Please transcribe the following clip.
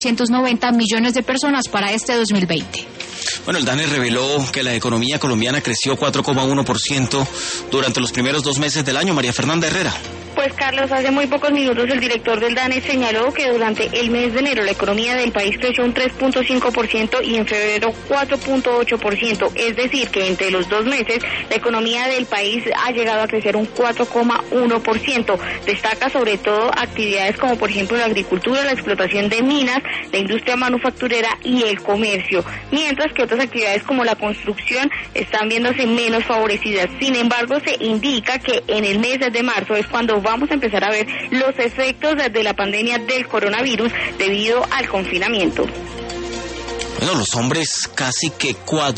190 millones de personas para este 2020. Bueno, el DANE reveló que la economía colombiana creció 4,1% durante los primeros 2 meses del año. María Fernanda Herrera. Pues Carlos, hace muy pocos minutos el director del DANE señaló que durante el mes de enero la economía del país creció un 3.5% y en febrero 4.8%, es decir que entre los 2 meses la economía del país ha llegado a crecer un 4,1%. Destaca sobre todo actividades como por ejemplo la agricultura, la explotación de minas, la industria manufacturera y el comercio, mientras que otras actividades como la construcción están viéndose menos favorecidas. Sin embargo, se indica que en el mes de marzo es cuando vamos a empezar a ver los efectos de la pandemia del coronavirus debido al confinamiento. Bueno, los hombres casi que